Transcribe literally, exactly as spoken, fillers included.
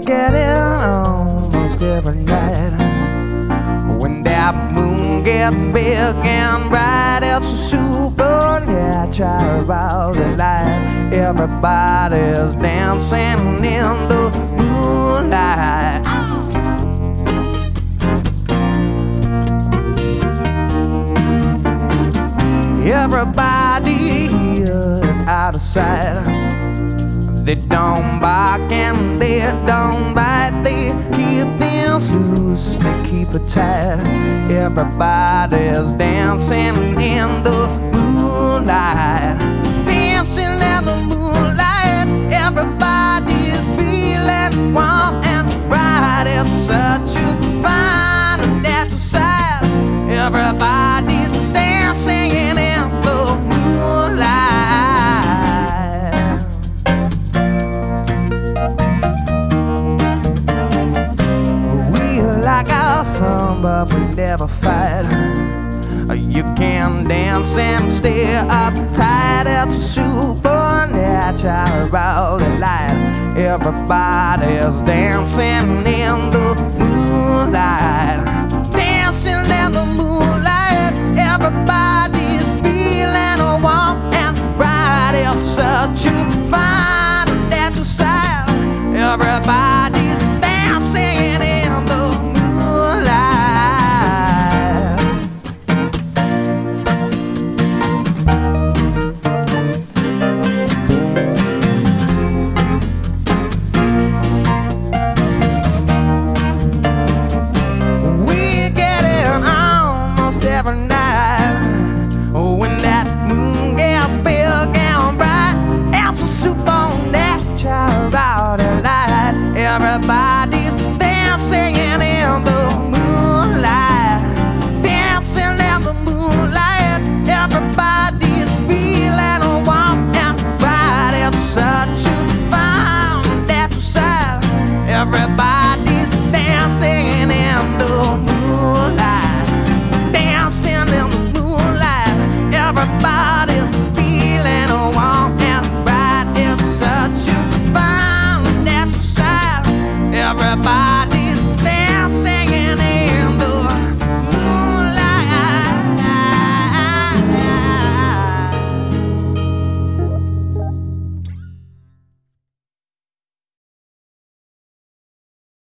getting almost every night. When that moon gets big and bright, it's a supernatural light. Everybody's dancing in the moonlight. Everybody is out of sight. They don't bark and they don't bite. They keep things loose, they keep it tight. Everybody's dancing in the moonlight. Dancing in the moonlight. Everybody's feeling warm and bright. It's such a fine and natural sight. Everybody's dancing in the moonlight. We like our fun, but we never fight. You can dance and stay uptight. It's a supernatural light. Everybody's dancing in the moonlight. Dancing in the moonlight. Everybody's feeling warm and bright. It's such a fine and natural sight. Everybody's dancing in the moonlight. We get it almost every night. When that moon gets big and bright, it's a supernatural light. Everybody's dancing in the moonlight. Dancing in the moonlight. Everybody's feeling warm and bright. It's such a fine natural sight. Everybody's dancing in the moonlight. Dancing in the moonlight. Everybody's feeling warm and bright. It's such a fine natural sight. Everybody